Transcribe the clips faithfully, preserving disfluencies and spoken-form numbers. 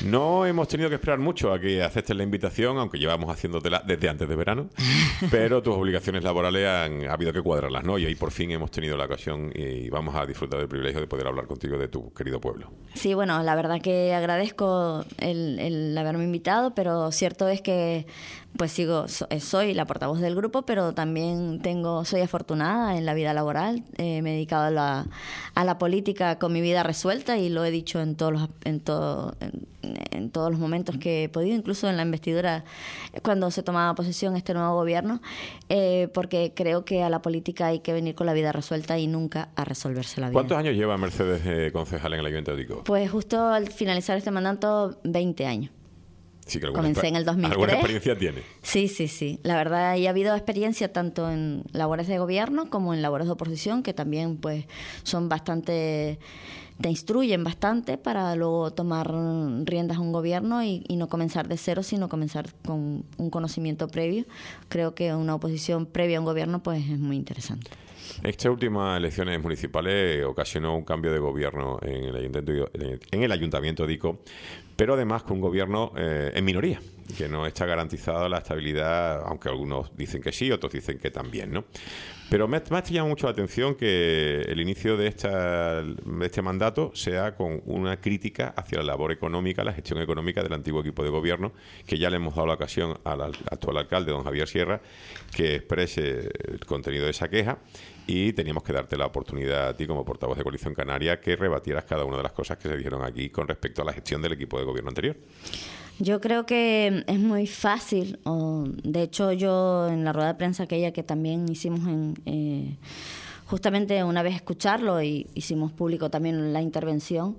No hemos tenido que esperar mucho a que aceptes la invitación, aunque llevamos haciéndotela desde antes de verano, pero tus obligaciones laborales han ha habido que cuadrarlas, ¿no? Y ahí por fin hemos tenido la ocasión y vamos a disfrutar del privilegio de poder hablar contigo de tu querido pueblo. Sí, bueno, la verdad que agradezco el, el haberme invitado, pero cierto es que pues sigo, soy la portavoz del grupo, pero también tengo, soy afortunada en la vida laboral. Eh, me he dedicado a la, a la política con mi vida resuelta y lo he dicho en todos los, en todo, en, en todos los momentos que he podido, incluso en la investidura cuando se tomaba posesión este nuevo gobierno, eh, porque creo que a la política hay que venir con la vida resuelta y nunca a resolverse la vida. ¿Cuántos años lleva Mercedes eh, concejal en el Ayuntamiento de Dico? Pues justo al finalizar este mandato, veinte años. Sí, que Comencé en el dos mil tres. ¿Alguna experiencia tiene? Sí, sí, sí. La verdad, y ha habido experiencia tanto en labores de gobierno como en labores de oposición, que también pues son bastante, te instruyen bastante para luego tomar riendas a un gobierno y, y no comenzar de cero, sino comenzar con un conocimiento previo. Creo que una oposición previa a un gobierno pues es muy interesante. Estas últimas elecciones municipales ocasionó un cambio de gobierno en el Ayuntamiento, en el ayuntamiento de Ico, pero además con un gobierno eh, en minoría, que no está garantizada la estabilidad, aunque algunos dicen que sí, otros dicen que también, ¿no? Pero me, me ha llamado mucho la atención que el inicio de, esta, de este mandato sea con una crítica hacia la labor económica, la gestión económica del antiguo equipo de gobierno, que ya le hemos dado la ocasión al actual alcalde, don Javier Sierra, que exprese el contenido de esa queja, y teníamos que darte la oportunidad a ti como portavoz de Coalición Canaria que rebatieras cada una de las cosas que se dijeron aquí con respecto a la gestión del equipo de gobierno anterior. Yo creo que es muy fácil, o de hecho yo en la rueda de prensa aquella que también hicimos en eh, justamente una vez escucharlo y hicimos público también la intervención,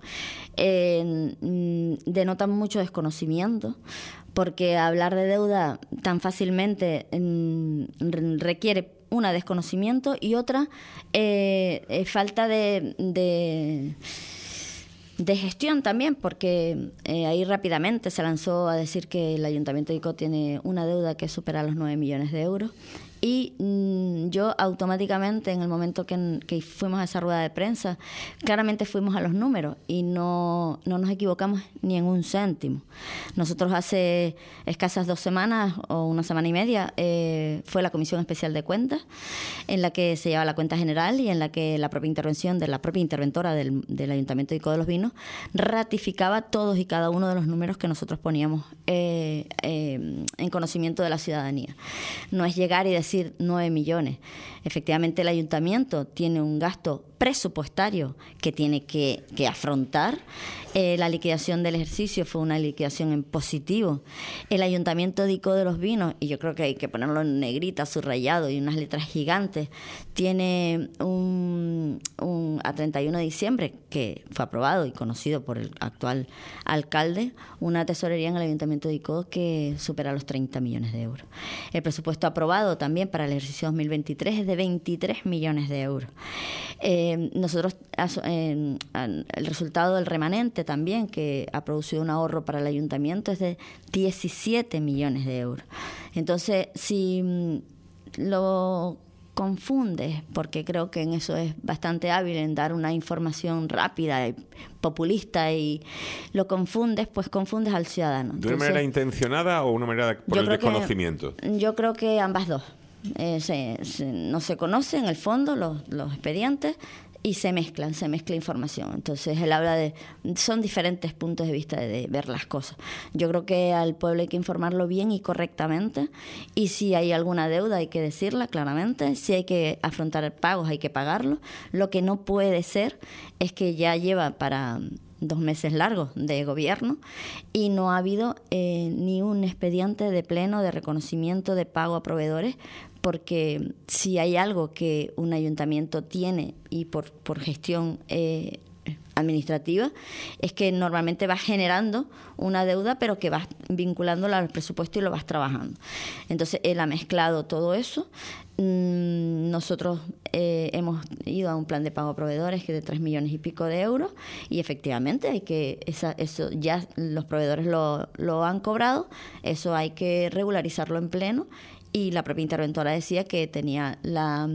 eh, denota mucho desconocimiento, porque hablar de deuda tan fácilmente eh, requiere una, desconocimiento, y otra eh, eh, falta de... de de gestión también, porque eh, ahí rápidamente se lanzó a decir que el Ayuntamiento de Ico tiene una deuda que supera los nueve millones de euros. Y mmm, yo automáticamente, en el momento que, que fuimos a esa rueda de prensa, claramente fuimos a los números y no, no nos equivocamos ni en un céntimo. Nosotros hace escasas dos semanas o una semana y media eh, fue la Comisión Especial de Cuentas, en la que se lleva la cuenta general y en la que la propia intervención de la propia interventora del, del Ayuntamiento de Ico de los Vinos ratificaba todos y cada uno de los números que nosotros poníamos eh, eh, en conocimiento de la ciudadanía. No es llegar y decir decir nueve millones. Efectivamente, el ayuntamiento tiene un gasto presupuestario que tiene que, que afrontar. Eh, la liquidación del ejercicio fue una liquidación en positivo. El Ayuntamiento de Ico de los Vinos, y yo creo que hay que ponerlo en negrita, subrayado y unas letras gigantes, tiene un, un a treinta y uno de diciembre, que fue aprobado y conocido por el actual alcalde, una tesorería en el Ayuntamiento de Ico que supera los treinta millones de euros. El presupuesto aprobado también para el ejercicio dos mil veintitrés es de veintitrés millones de euros. Eh, nosotros, eh, el resultado del remanente también, que ha producido un ahorro para el ayuntamiento, es de diecisiete millones de euros. Entonces, si mm, lo confundes, porque creo que en eso es bastante hábil, en dar una información rápida y populista, y lo confundes, pues confundes al ciudadano. ¿De una manera intencionada o una manera por el desconocimiento? Que, yo creo que ambas dos. Eh, se, se, no se conocen en el fondo los, los expedientes y se mezclan, se mezcla información. Entonces él habla de, son diferentes puntos de vista de, de ver las cosas. Yo creo que al pueblo hay que informarlo bien y correctamente, y si hay alguna deuda hay que decirla claramente, si hay que afrontar pagos hay que pagarlo. Lo que no puede ser es que ya lleva para dos meses largos de gobierno y no ha habido eh, ni un expediente de pleno de reconocimiento de pago a proveedores, porque si hay algo que un ayuntamiento tiene, y por, por gestión eh, administrativa, es que normalmente vas generando una deuda, pero que vas vinculándola al presupuesto y lo vas trabajando. Entonces él ha mezclado todo eso. Nosotros eh, hemos ido a un plan de pago a proveedores que es de tres millones y pico de euros, y efectivamente hay que esa, eso ya los proveedores lo, lo han cobrado, eso hay que regularizarlo en pleno. Y la propia interventora decía que tenía la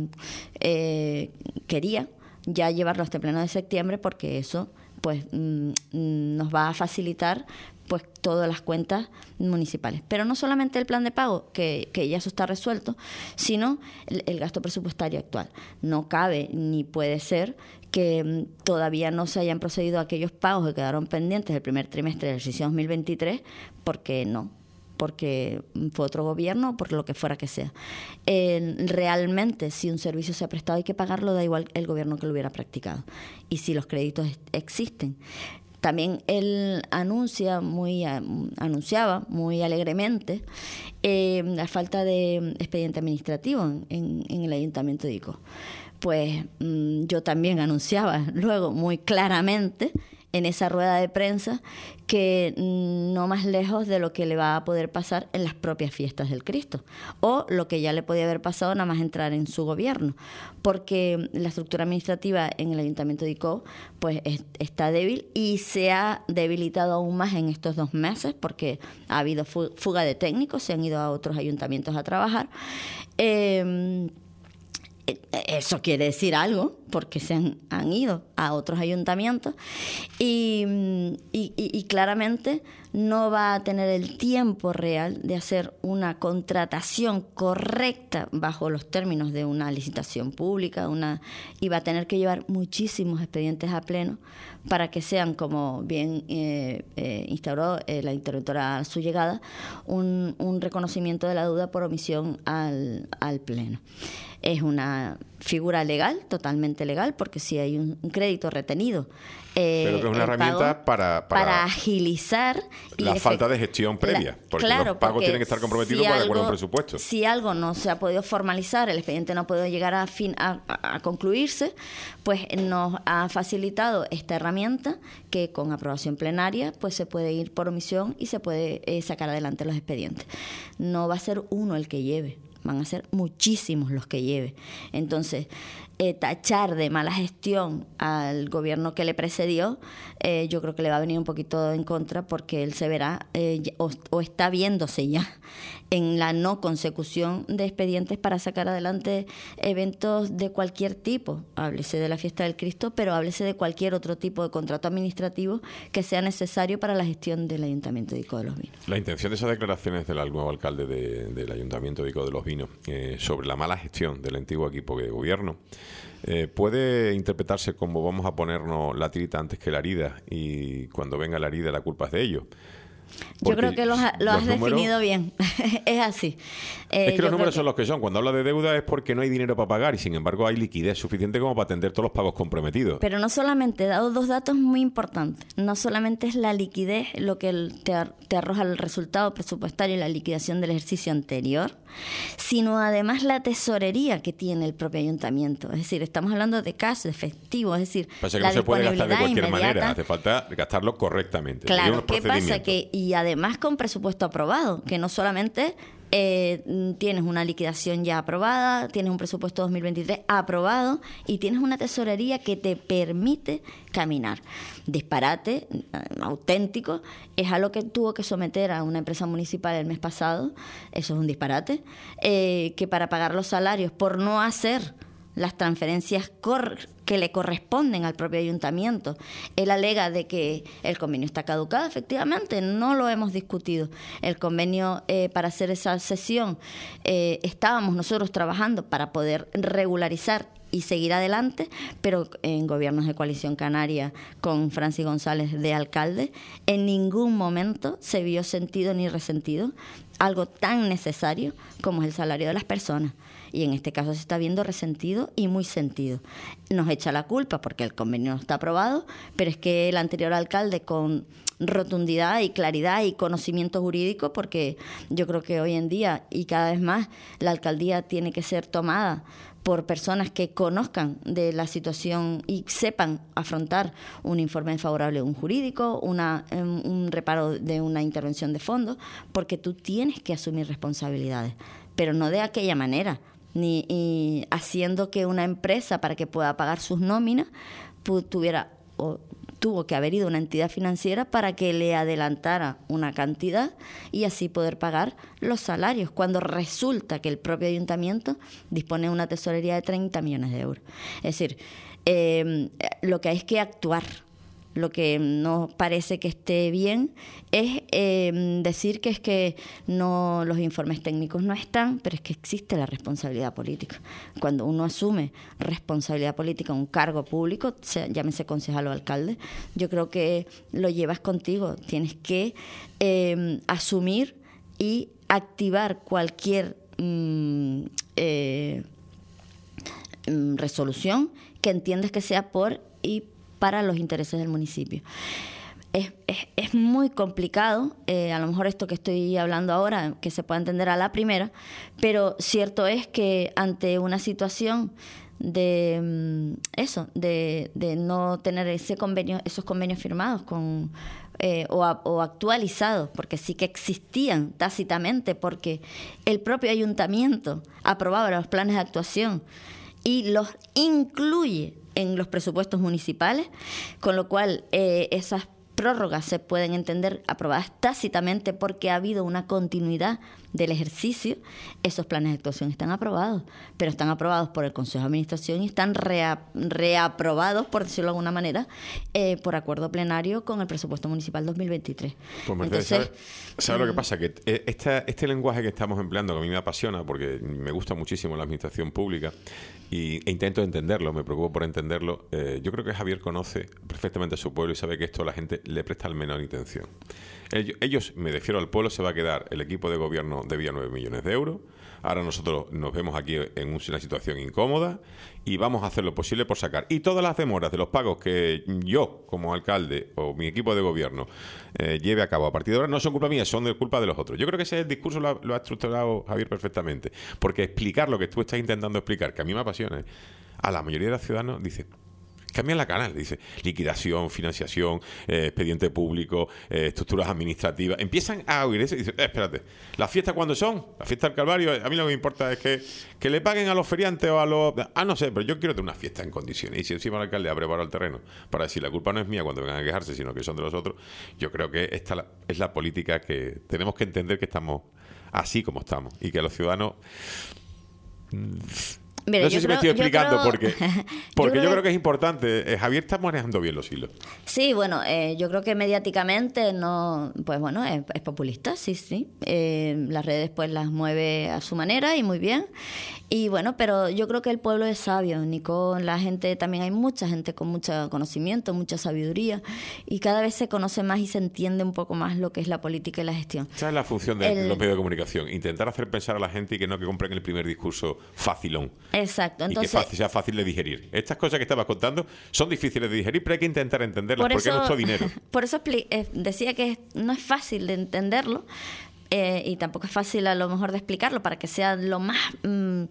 eh, quería ya llevarlo hasta el pleno de septiembre, porque eso pues mm, nos va a facilitar pues todas las cuentas municipales. Pero no solamente el plan de pago, que, que ya eso está resuelto, sino el, el gasto presupuestario actual. No cabe ni puede ser que todavía no se hayan procedido a aquellos pagos que quedaron pendientes del primer trimestre del ejercicio dos mil veintitrés, porque no, porque fue otro gobierno, por lo que fuera que sea. Eh, realmente, si un servicio se ha prestado hay que pagarlo, da igual el gobierno que lo hubiera practicado. Y si los créditos existen. También él anuncia muy, anunciaba muy alegremente eh, la falta de expediente administrativo en, en, en el Ayuntamiento de Ico. Pues mmm, yo también anunciaba luego muy claramente en esa rueda de prensa que no más lejos de lo que le va a poder pasar en las propias fiestas del Cristo, o lo que ya le podía haber pasado nada más entrar en su gobierno, porque la estructura administrativa en el Ayuntamiento de Ico pues es, está débil y se ha debilitado aún más en estos dos meses porque ha habido fuga de técnicos, se han ido a otros ayuntamientos a trabajar. Eh, Eso quiere decir algo, porque se han, han ido a otros ayuntamientos y, y, y claramente no va a tener el tiempo real de hacer una contratación correcta bajo los términos de una licitación pública, una, y va a tener que llevar muchísimos expedientes a pleno para que sean, como bien eh, eh, instauró eh, la interventora a su llegada, un, un reconocimiento de la deuda por omisión al, al pleno. Es una figura legal, totalmente legal, porque si hay un, un crédito retenido... Eh, Pero que es una herramienta para, para... para agilizar... La falta de gestión previa, la, porque claro, los pagos porque tienen que estar comprometidos si para de algo, acuerdo a un presupuesto. Si algo no se ha podido formalizar, el expediente no ha podido llegar a, fin, a, a, a concluirse, pues nos ha facilitado esta herramienta que con aprobación plenaria pues se puede ir por omisión y se puede eh, sacar adelante los expedientes. No va a ser uno el que lleve, van a ser muchísimos los que lleve. Entonces, eh, tachar de mala gestión al gobierno que le precedió, eh, yo creo que le va a venir un poquito en contra, porque él se verá eh, o, o está viéndose ya en la no consecución de expedientes para sacar adelante eventos de cualquier tipo. Háblese de la Fiesta del Cristo, pero háblese de cualquier otro tipo de contrato administrativo que sea necesario para la gestión del Ayuntamiento de Ico de los Vinos. La intención de esas declaraciones del nuevo alcalde de, del Ayuntamiento de Ico de los Vinos eh, sobre la mala gestión del antiguo equipo de gobierno eh, puede interpretarse como vamos a ponernos la tirita antes que la herida, y cuando venga la herida la culpa es de ellos. Yo creo que lo, lo has números, definido bien. Es así. Eh, es que los números que... son los que son. Cuando habla de deuda es porque no hay dinero para pagar y, sin embargo, hay liquidez suficiente como para atender todos los pagos comprometidos. Pero no solamente, he dado dos datos muy importantes. No solamente es la liquidez lo que te, te arroja el resultado presupuestario y la liquidación del ejercicio anterior, sino además la tesorería que tiene el propio ayuntamiento. Es decir, estamos hablando de cash, de efectivo, es decir, pasa que la no se puede gastar de cualquier inmediata. manera, hace falta gastarlo correctamente. Claro, ¿qué pasa? Que y además con presupuesto aprobado, que no solamente eh, tienes una liquidación ya aprobada, tienes un presupuesto dos mil veintitrés aprobado y tienes una tesorería que te permite caminar. Disparate eh, auténtico es algo que tuvo que someter a una empresa municipal el mes pasado. Eso es un disparate, eh, que para pagar los salarios por no hacer las transferencias cor- que le corresponden al propio ayuntamiento. Él alega de que el convenio está caducado, efectivamente, no lo hemos discutido. El convenio eh, para hacer esa cesión, eh, estábamos nosotros trabajando para poder regularizar y seguir adelante, pero en gobiernos de coalición canaria con Francis González de alcalde, en ningún momento se vio sentido ni resentido algo tan necesario como es el salario de las personas. Y en este caso se está viendo resentido y muy sentido. Nos echa la culpa porque el convenio no está aprobado, pero es que el anterior alcalde, con rotundidad y claridad y conocimiento jurídico, porque yo creo que hoy en día y cada vez más la alcaldía tiene que ser tomada por personas que conozcan de la situación y sepan afrontar un informe favorable de un jurídico, una, un, un reparo de una intervención de fondos, porque tú tienes que asumir responsabilidades, pero no de aquella manera, ni y haciendo que una empresa, para que pueda pagar sus nóminas, tuviera o tuvo que haber ido una entidad financiera para que le adelantara una cantidad y así poder pagar los salarios, cuando resulta que el propio ayuntamiento dispone de una tesorería de treinta millones de euros. Es decir, eh, lo que hay es que actuar, Lo que no parece que esté bien es eh, decir que es que no, los informes técnicos no están, pero es que existe la responsabilidad política. Cuando uno asume responsabilidad política, un cargo público, sea, llámese concejal o alcalde, yo creo que lo llevas contigo. Tienes que eh, asumir y activar cualquier mm, eh, resolución que entiendas que sea por y para los intereses del municipio. Es, es, es muy complicado, eh, a lo mejor esto que estoy hablando ahora, que se pueda entender a la primera, pero cierto es que ante una situación de eso, de, de no tener ese convenio, esos convenios firmados con eh, o, a, o actualizados, porque sí que existían tácitamente, porque el propio ayuntamiento aprobaba los planes de actuación y los incluye en los presupuestos municipales, con lo cual eh, esas prórrogas se pueden entender aprobadas tácitamente porque ha habido una continuidad del ejercicio. Esos planes de actuación están aprobados, pero están aprobados por el Consejo de Administración y están rea, reaprobados, por decirlo de alguna manera, eh, por acuerdo plenario con el presupuesto municipal dos mil veintitrés. Pues Mercedes, ¿sabes sabe lo que pasa? Que esta, este lenguaje que estamos empleando, que a mí me apasiona porque me gusta muchísimo la administración pública y, e intento entenderlo, me preocupo por entenderlo. Eh, yo creo que Javier conoce perfectamente a su pueblo y sabe que esto a la gente le presta la menor intención. Ellos, ellos, me refiero al pueblo, se va a quedar, el equipo de gobierno debía nueve millones de euros, ahora nosotros nos vemos aquí en una situación incómoda y vamos a hacer lo posible por sacar. Y todas las demoras de los pagos que yo, como alcalde, o mi equipo de gobierno, eh, lleve a cabo a partir de ahora, no son culpa mía, son de culpa de los otros. Yo creo que ese discurso lo ha, lo ha estructurado Javier perfectamente, porque explicar lo que tú estás intentando explicar, que a mí me apasiona, ¿eh? A la mayoría de los ciudadanos dice... Cambian la canal, dice liquidación, financiación, eh, expediente público, eh, estructuras administrativas. Empiezan a oír eso y dicen, eh, espérate, ¿las fiestas cuándo son? ¿La fiesta del Calvario? A mí lo que me importa es que, que le paguen a los feriantes o a los... Ah, no sé, pero yo quiero tener una fiesta en condiciones. Y si encima el alcalde ha preparado el terreno para decir la culpa no es mía cuando vengan a quejarse, sino que son de los otros, yo creo que esta es la política que tenemos que entender que estamos así como estamos y que a los ciudadanos... Mire, no sé si creo, me estoy explicando creo, porque, porque yo, creo, yo creo que es importante. Eh, Javier está manejando bien los hilos. Sí, bueno, eh, yo creo que mediáticamente no, pues bueno, es, es populista, sí, sí. Eh, las redes pues las mueve a su manera y muy bien. Y bueno, pero yo creo que el pueblo es sabio, Nico. La gente, también hay mucha gente con mucho conocimiento, mucha sabiduría, y cada vez se conoce más y se entiende un poco más lo que es la política y la gestión. Esa es la función de el, los medios de comunicación, intentar hacer pensar a la gente y que no que compren el primer discurso facilón. Exacto. Entonces, y que fácil, sea fácil de digerir. Estas cosas que estabas contando son difíciles de digerir, pero hay que intentar entenderlas por porque eso, es nuestro dinero. Por eso eh, decía que no es fácil de entenderlo. Eh, y tampoco es fácil a lo mejor de explicarlo para que sea lo más mm,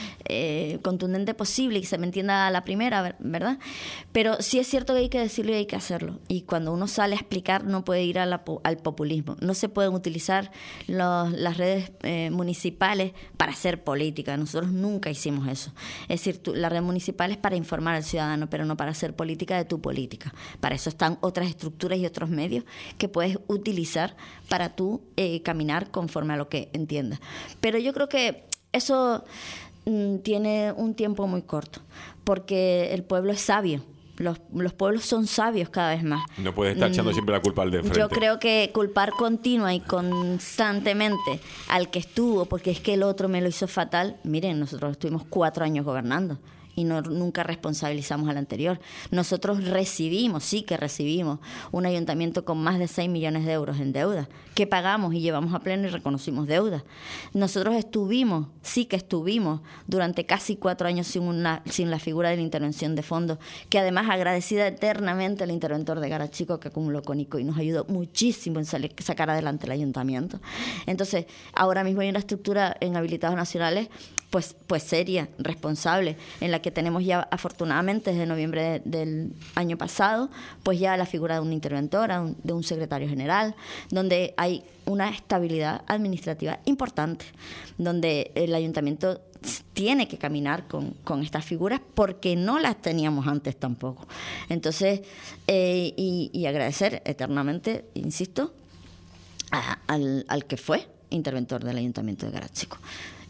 eh, contundente posible y que se me entienda a la primera, ¿verdad? Pero sí es cierto que hay que decirlo y hay que hacerlo. Y cuando uno sale a explicar no puede ir a la, al populismo. No se pueden utilizar los, las redes eh, municipales para hacer política. Nosotros nunca hicimos eso. Es decir, tú, la red municipal es para informar al ciudadano, pero no para hacer política de tu política. Para eso están otras estructuras y otros medios que puedes utilizar para tú eh, caminar conforme a lo que entiendas. Pero yo creo que eso mm, tiene un tiempo muy corto, porque el pueblo es sabio. Los, los pueblos son sabios cada vez más. No puedes estar echando mm, siempre la culpa al de enfrente. Yo creo que culpar continua y constantemente al que estuvo, porque es que el otro me lo hizo fatal. Miren, nosotros estuvimos cuatro años gobernando y no, nunca responsabilizamos al anterior. Nosotros recibimos, sí que recibimos, un ayuntamiento con más de seis millones de euros en deuda, que pagamos y llevamos a pleno y reconocimos deuda. Nosotros estuvimos, sí que estuvimos, durante casi cuatro años sin, una, sin la figura de la intervención de fondos, que además agradecida eternamente al interventor de Garachico que acumuló con ICO y nos ayudó muchísimo en salir, sacar adelante el ayuntamiento. Entonces, ahora mismo hay una estructura en habilitados nacionales pues, pues seria, responsable, en la que tenemos ya afortunadamente desde noviembre de, del año pasado, pues ya la figura de una interventora, un, de un secretario general, donde hay una estabilidad administrativa importante, donde el ayuntamiento tiene que caminar con, con estas figuras porque no las teníamos antes tampoco. Entonces, eh, y, y agradecer eternamente, insisto, a, al, al que fue interventor del Ayuntamiento de Garachico.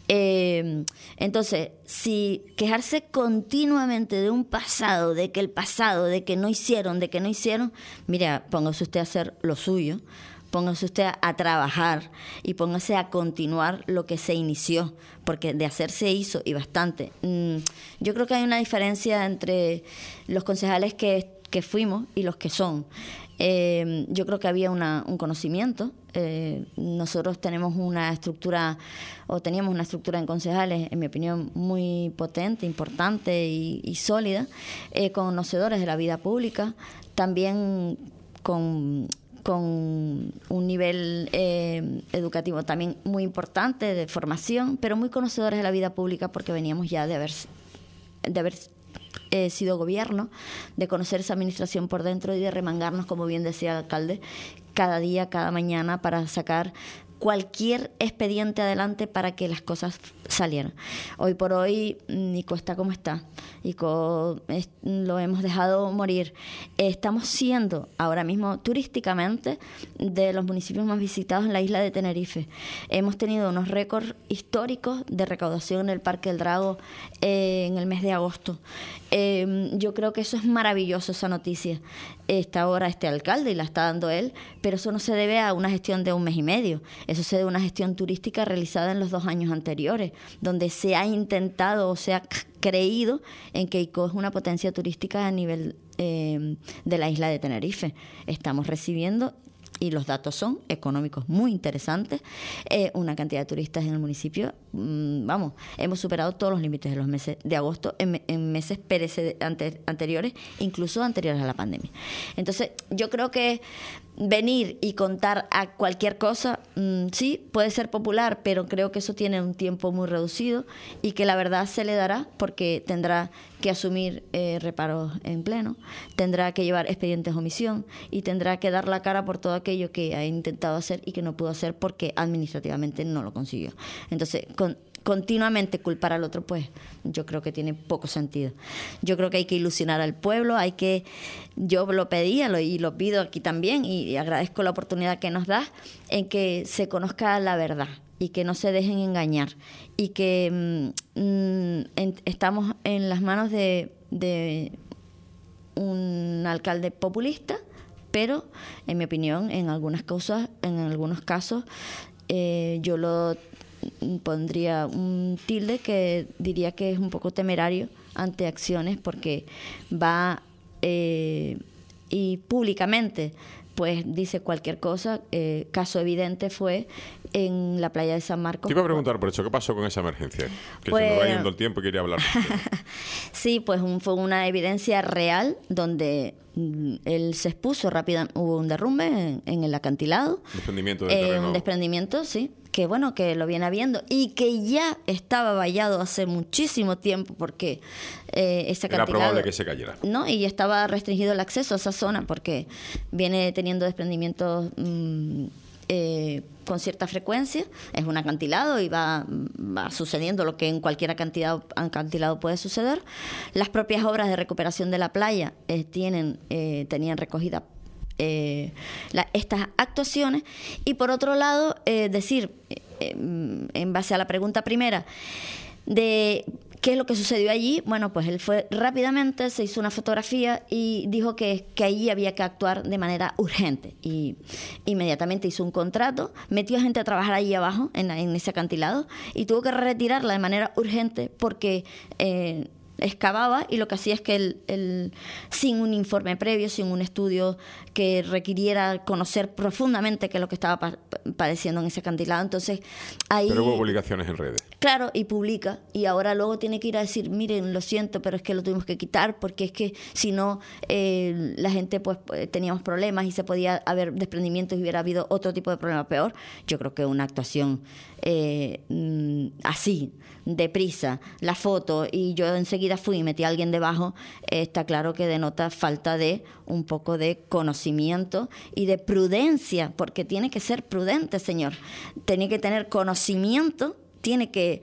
Eh, entonces, si quejarse continuamente de un pasado, de que el pasado, de que no hicieron, de que no hicieron, mira, póngase usted a hacer lo suyo, póngase usted a, a trabajar y póngase a continuar lo que se inició, porque de hacer se hizo y bastante. Mm, yo creo que hay una diferencia entre los concejales que, que fuimos y los que son. Eh, yo creo que había una, un conocimiento. Eh, nosotros tenemos una estructura, o teníamos una estructura en concejales, en mi opinión, muy potente, importante y, y sólida, eh, conocedores de la vida pública, también con, con un nivel eh, educativo también muy importante de formación, pero muy conocedores de la vida pública porque veníamos ya de haber, de haber He sido gobierno, de conocer esa administración por dentro y de remangarnos, como bien decía el alcalde, cada día, cada mañana para sacar cualquier expediente adelante para que las cosas salieran. Hoy por hoy, Ico está como está. Ico es, lo hemos dejado morir. Estamos siendo ahora mismo turísticamente de los municipios más visitados en la isla de Tenerife. Hemos tenido unos récords históricos de recaudación en el Parque del Drago eh, en el mes de agosto. Eh, yo creo que eso es maravilloso, esa noticia. Está ahora este alcalde y la está dando él, pero eso no se debe a una gestión de un mes y medio. Eso se debe a una gestión turística realizada en los dos años anteriores, donde se ha intentado o se ha creído en que Ico es una potencia turística a nivel eh, de la isla de Tenerife. Estamos recibiendo, y los datos son económicos muy interesantes, eh, una cantidad de turistas en el municipio, mmm, vamos, hemos superado todos los límites de los meses de agosto en, en meses perece, ante, anteriores, incluso anteriores a la pandemia. Entonces, yo creo que venir y contar a cualquier cosa, mmm, sí, puede ser popular, pero creo que eso tiene un tiempo muy reducido y que la verdad se le dará porque tendrá que asumir eh, reparos en pleno, tendrá que llevar expedientes de omisión y tendrá que dar la cara por todo aquello que ha intentado hacer y que no pudo hacer porque administrativamente no lo consiguió. Entonces, con continuamente culpar al otro, pues yo creo que tiene poco sentido. Yo creo que hay que ilusionar al pueblo, hay que, yo lo pedía lo, y lo pido aquí también y, y agradezco la oportunidad que nos das en que se conozca la verdad y que no se dejen engañar y que mm, en, estamos en las manos de, de un alcalde populista, pero en mi opinión en algunas cosas, en algunos casos eh, yo lo pondría un tilde que diría que es un poco temerario ante acciones porque va eh, y públicamente pues dice cualquier cosa. Eh, caso evidente fue en la playa de San Marcos. Te iba a preguntar por eso, ¿qué pasó con esa emergencia? Que pues, se me va yendo el tiempo y quería hablar. Sí, pues un, fue una evidencia real donde él se expuso rápido, hubo un derrumbe en, en el acantilado. Desprendimiento de eh, terreno. Un desprendimiento, sí, que bueno, que lo viene habiendo y que ya estaba vallado hace muchísimo tiempo porque eh, ese acantilado... Era probable que se cayera. No, y estaba restringido el acceso a esa zona porque viene teniendo desprendimientos mmm, eh, con cierta frecuencia. Es un acantilado y va, va sucediendo lo que en cualquier acantilado, acantilado puede suceder. Las propias obras de recuperación de la playa eh, tienen, eh, tenían recogida eh, la, estas actuaciones. Y por otro lado, eh, decir, eh, en base a la pregunta primera, de ¿qué es lo que sucedió allí? Bueno, pues él fue rápidamente, se hizo una fotografía y dijo que, que allí había que actuar de manera urgente. Y inmediatamente hizo un contrato, metió a gente a trabajar allí abajo, en, en ese acantilado, y tuvo que retirarla de manera urgente porque eh, excavaba y lo que hacía es que él, él, sin un informe previo, sin un estudio que requiriera conocer profundamente qué es lo que estaba pa- padeciendo en ese acantilado. Entonces, ahí... Pero hubo publicaciones en redes. Claro, y publica, y ahora luego tiene que ir a decir, miren, lo siento, pero es que lo tuvimos que quitar, porque es que si no, eh, la gente, pues, teníamos problemas y se podía haber desprendimientos y hubiera habido otro tipo de problema peor. Yo creo que una actuación eh, así, deprisa, la foto, y yo enseguida fui y metí a alguien debajo, eh, está claro que denota falta de un poco de conocimiento y de prudencia, porque tiene que ser prudente, señor. Tiene que tener conocimiento, tiene que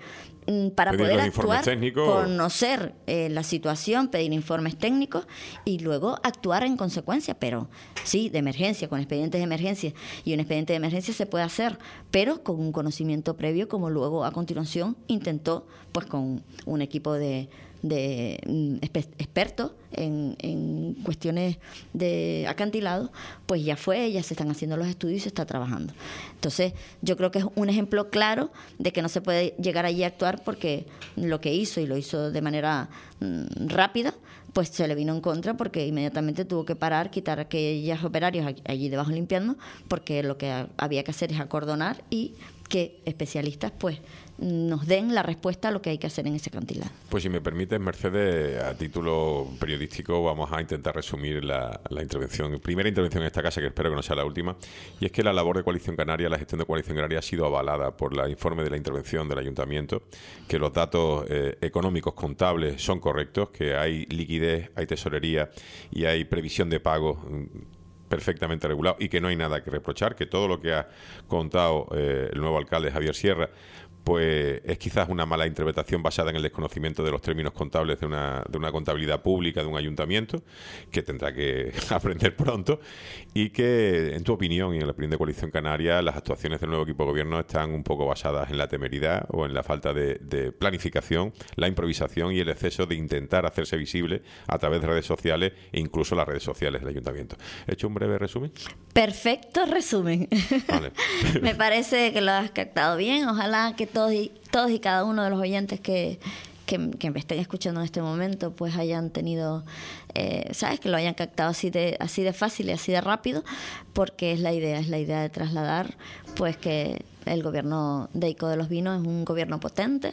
para pedir poder los informes actuar, técnicos. conocer eh, la situación, pedir informes técnicos y luego actuar en consecuencia, pero sí, de emergencia, con expedientes de emergencia, y un expediente de emergencia se puede hacer, pero con un conocimiento previo, como luego a continuación intentó, pues con un equipo de de mm, expertos en, en cuestiones de acantilado, pues ya fue, ya se están haciendo los estudios y se está trabajando. Entonces, yo creo que es un ejemplo claro de que no se puede llegar allí a actuar, porque lo que hizo, y lo hizo de manera mm, rápida, pues se le vino en contra, porque inmediatamente tuvo que parar, quitar a aquellos operarios allí debajo limpiando, porque lo que había que hacer es acordonar y que especialistas pues nos den la respuesta a lo que hay que hacer en ese acantilado. Pues si me permites, Mercedes, a título periodístico vamos a intentar resumir la, la intervención, primera intervención en esta casa, que espero que no sea la última, y es que la labor de Coalición Canaria, la gestión de Coalición Canaria ha sido avalada por el informe de la intervención del Ayuntamiento, que los datos eh, económicos contables son correctos, que hay liquidez, hay tesorería y hay previsión de pago perfectamente regulado y que no hay nada que reprochar, que todo lo que ha contado eh, el nuevo alcalde Javier Sierra pues es quizás una mala interpretación basada en el desconocimiento de los términos contables de una, de una contabilidad pública de un ayuntamiento, que tendrá que aprender pronto, y que, en tu opinión y en la opinión de Coalición Canaria, las actuaciones del nuevo equipo de gobierno están un poco basadas en la temeridad o en la falta de, de planificación, la improvisación y el exceso de intentar hacerse visible a través de redes sociales e incluso las redes sociales del ayuntamiento. ¿He hecho un breve resumen? Perfecto resumen. Vale. Me parece que lo has captado bien. Ojalá que todos y, todos y cada uno de los oyentes que, que, que me estén escuchando en este momento pues hayan tenido, eh, ¿sabes? Que lo hayan captado así de, así de fácil y así de rápido, porque es la idea, es la idea de trasladar pues que el gobierno de ICO de los Vinos es un gobierno potente,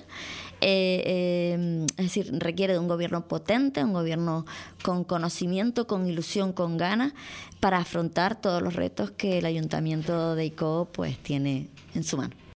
eh, eh, es decir, requiere de un gobierno potente, un gobierno con conocimiento, con ilusión, con ganas, para afrontar todos los retos que el ayuntamiento de ICO pues tiene en su mano.